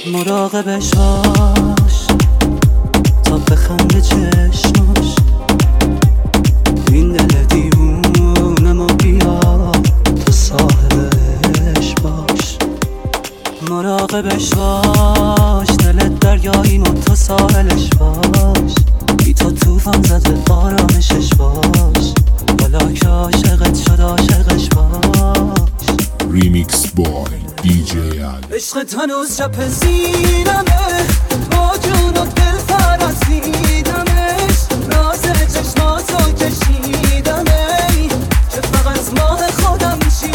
مراقبش باش تا بخنده چشماش، این دل دیوونه ما بیا تو صاحبش باش. مراقبش باش دلت دریایی ما تو ساحلش باش، بی تو توفان زده آرامشش باش، حالا که عاشقت شد عاشقش باش. ریمیکس بای دی جی علی. عشقت هنوز چپ سینمه، با جون و دل فرستیدمش، راز چشماتو کشیدمه که فقط ماه خودم چی.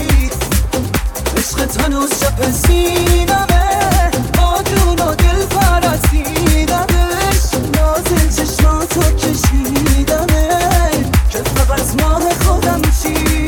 عشقت هنوز چپ سینمه، با جون و دل فرستیدمش، راز چشماتو کشیدمه که فقط ماه خودم چی.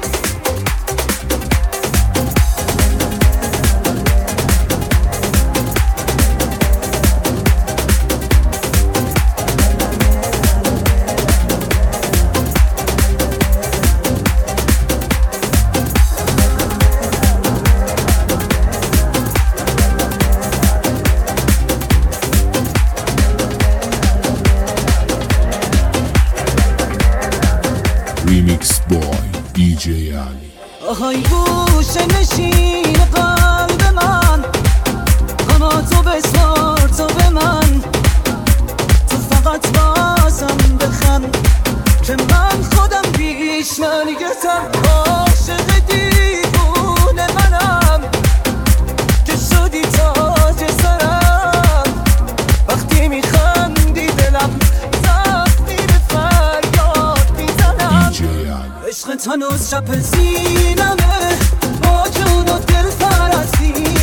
ریمیکس بای دی جی علی. آهای گوشه نشین قلب من، اما تو بسپار تو به من، تو فقط بازم بخند که من خودم بیش نگتم. عاشق دیوونه منم که شدی تاج سرم، وقتی میخندی دلم زخمی به فریاد میزنم. عشقت هنوز چپ سینمه، با جون و دل فرستیدمش،